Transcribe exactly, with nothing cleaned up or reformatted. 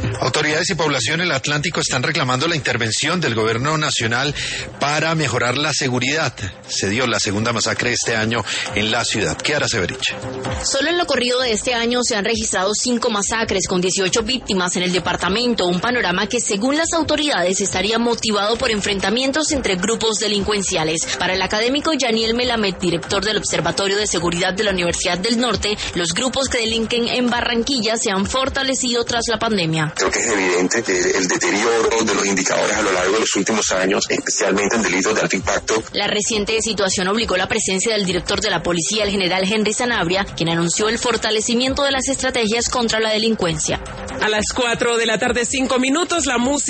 Autoridades y población del Atlántico están reclamando la intervención del gobierno nacional para mejorar la seguridad. Se dio la segunda masacre este año en la ciudad. Kiara Severich. Solo en lo corrido de este año se han registrado cinco masacres con dieciocho víctimas en el departamento, un panorama que según las autoridades estaría motivado por enfrentamientos entre grupos delincuenciales. Para el académico Yaniel Melamed, director del Observatorio de Seguridad de la Universidad del Norte, los grupos que delinquen en Barranquilla se han fortalecido tras la pandemia. Creo que es evidente que el deterioro de los indicadores a lo largo de los últimos años, especialmente en delitos de alto impacto. La reciente situación obligó la presencia del director de la policía, el general Henry Sanabria, quien anunció el fortalecimiento de las estrategias contra la delincuencia. A las cuatro de la tarde, cinco minutos, la música.